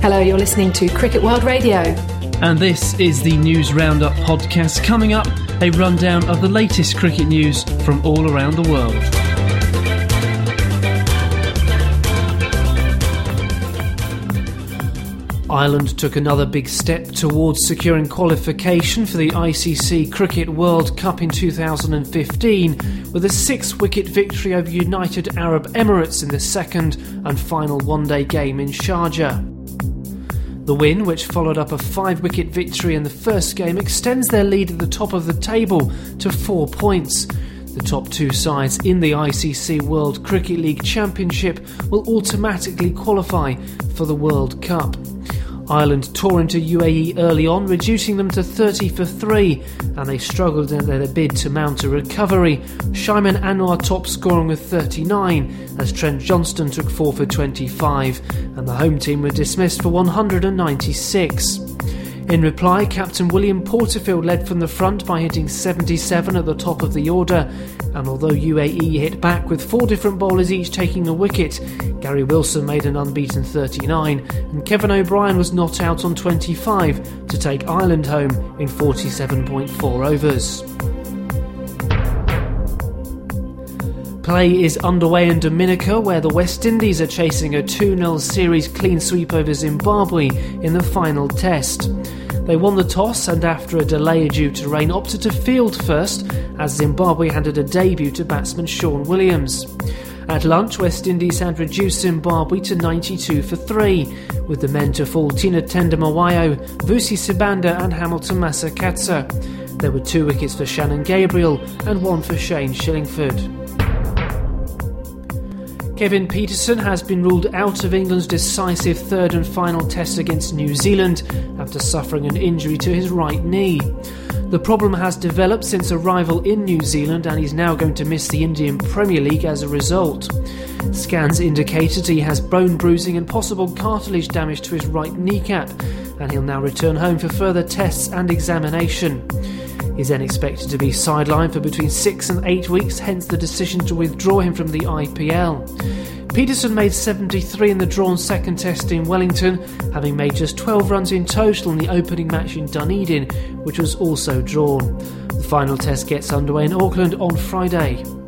Hello, you're listening to Cricket World Radio. And this is the News Roundup podcast. Coming up, a rundown of the latest cricket news from all around the world. Ireland took another big step towards securing qualification for the ICC Cricket World Cup in 2015 with a 6-wicket victory over United Arab Emirates in the second and final one-day game in Sharjah. The win, which followed up a 5-wicket victory in the first game, extends their lead at the top of the table to 4 points. The top two sides in the ICC World Cricket League Championship will automatically qualify for the World Cup. Ireland tore into UAE early on, reducing them to 30 for 3, and they struggled in their bid to mount a recovery. Shaiman Anwar top scoring with 39, as Trent Johnston took 4 for 25, and the home team were dismissed for 196. In reply, Captain William Porterfield led from the front by hitting 77 at the top of the order, and although UAE hit back with 4 different bowlers each taking a wicket, Gary Wilson made an unbeaten 39 and Kevin O'Brien was not out on 25 to take Ireland home in 47.4 overs. Play is underway in Dominica, where the West Indies are chasing a 2-0 series clean sweep over Zimbabwe in the final test. They won the toss and, after a delay due to rain, opted to field first as Zimbabwe handed a debut to batsman Sean Williams. At lunch, West Indies had reduced Zimbabwe to 92 for 3, with the men to fall Tina Tendamawayo, Vusi Sibanda and Hamilton Masakatsa. There were 2 wickets for Shannon Gabriel and 1 for Shane Shillingford. Kevin Pietersen has been ruled out of England's decisive third and final test against New Zealand after suffering an injury to his right knee. The problem has developed since arrival in New Zealand, and he's now going to miss the Indian Premier League as a result. Scans indicated he has bone bruising and possible cartilage damage to his right kneecap, and he'll now return home for further tests and examination. He's then expected to be sidelined for between 6 and 8 weeks, hence the decision to withdraw him from the IPL. Pietersen made 73 in the drawn second test in Wellington, having made just 12 runs in total in the opening match in Dunedin, which was also drawn. The final test gets underway in Auckland on Friday.